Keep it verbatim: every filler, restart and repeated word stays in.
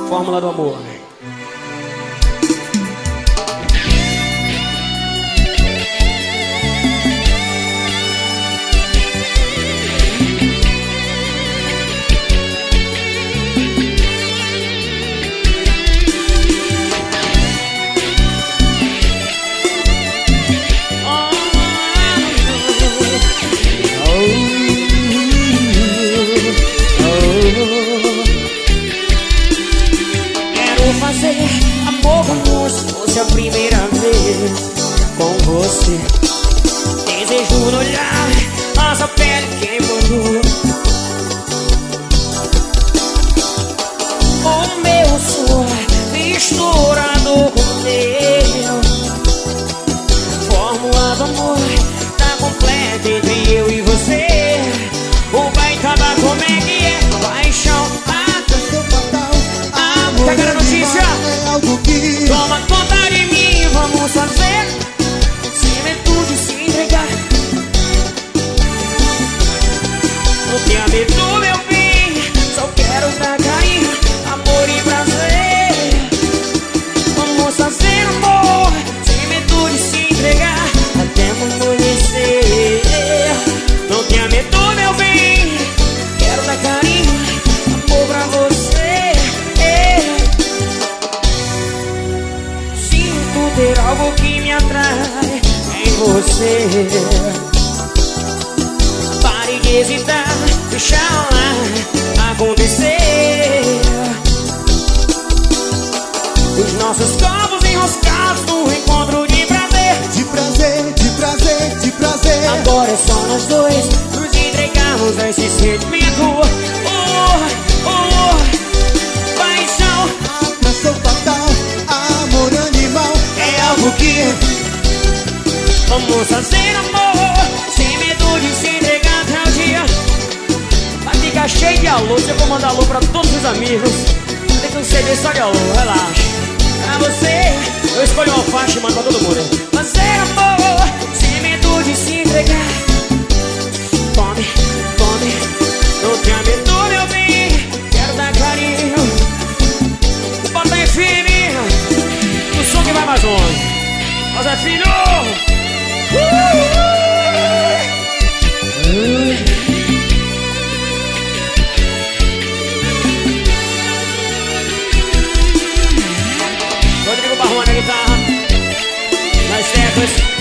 Fórmula do amor. Fazer amor como se fosse a primeira vez com você. Desejo no olhar, nossa pele queimando. O meu suor misturado com o teu. Fórmula do amor tá completa entre eu e você. O baita da como é que é? Paixão, atração fatal. Amor, tá querendo notícia? É algo que toma conta de mim, vamos fazer cimento de se entregar. Não tenha medo, meu bem, só quero dar carinho, amor e prazer. Vamos fazer amor, cimento de se entregar até amanhecer. Não tenha medo, meu bem, quero dar carinho, amor pra você. Ter algo que me atrai em você. Pare de hesitar, deixa lá acontecer. Os nossos corpos enroscados no encontro de prazer. De prazer, de prazer, de prazer. Agora é só nós dois nos entregarmos a esse sentimento. Oh, oh, oh. Paixão, atração fatal, amor animal. é algo que vamos fazer amor, sem medo de se entregar até o dia. Vai ficar cheio de alô, eu vou mandar alô pra todos os amigos. Tem que um C D só de alô, relaxa. Pra você, Eu escolho uma faixa e mando pra todo mundo. fazer amor, sem medo de se entregar. Tome, tome, não tenha medo, meu bem, quero dar carinho. Bota aí, filho, o som que vai mais longe. Mas é filho! Rodrigo Barrona na guitarra, nas teclas.